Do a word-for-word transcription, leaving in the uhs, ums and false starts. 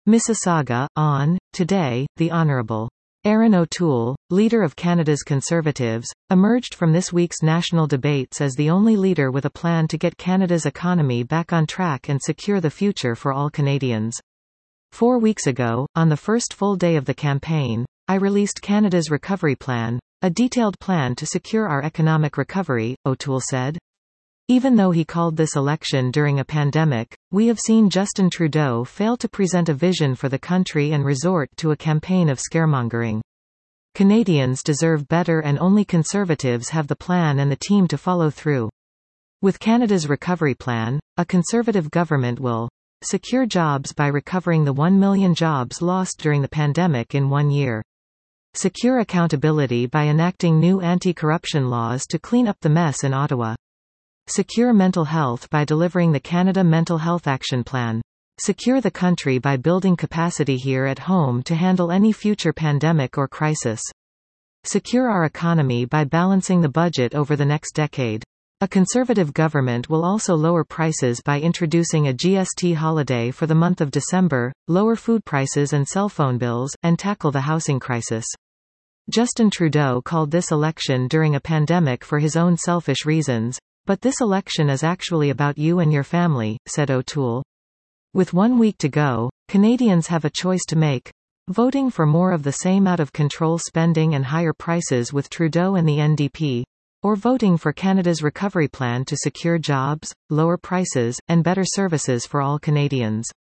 Mississauga, on. Today, the Honourable Erin O'Toole, leader of Canada's Conservatives, emerged from this week's national debates as the only leader with a plan to get Canada's economy back on track and secure the future for all Canadians. Four weeks ago, on the first full day of the campaign, I released Canada's Recovery Plan, a detailed plan to secure our economic recovery, O'Toole said. Even though he called this election during a pandemic, we have seen Justin Trudeau fail to present a vision for the country and resort to a campaign of scaremongering. Canadians deserve better, and only Conservatives have the plan and the team to follow through. With Canada's Recovery Plan, a Conservative government will secure jobs by recovering the one million jobs lost during the pandemic in one year. Secure accountability by enacting new anti-corruption laws to clean up the mess in Ottawa. Secure mental health by delivering the Canada Mental Health Action Plan. Secure the country by building capacity here at home to handle any future pandemic or crisis. Secure our economy by balancing the budget over the next decade. A Conservative government will also lower prices by introducing a G S T holiday for the month of December, lower food prices and cell phone bills, and tackle the housing crisis. Justin Trudeau called this election during a pandemic for his own selfish reasons. But this election is actually about you and your family, said O'Toole. With one week to go, Canadians have a choice to make. Voting for more of the same out-of-control spending and higher prices with Trudeau and the N D P, or voting for Canada's Recovery Plan to secure jobs, lower prices, and better services for all Canadians.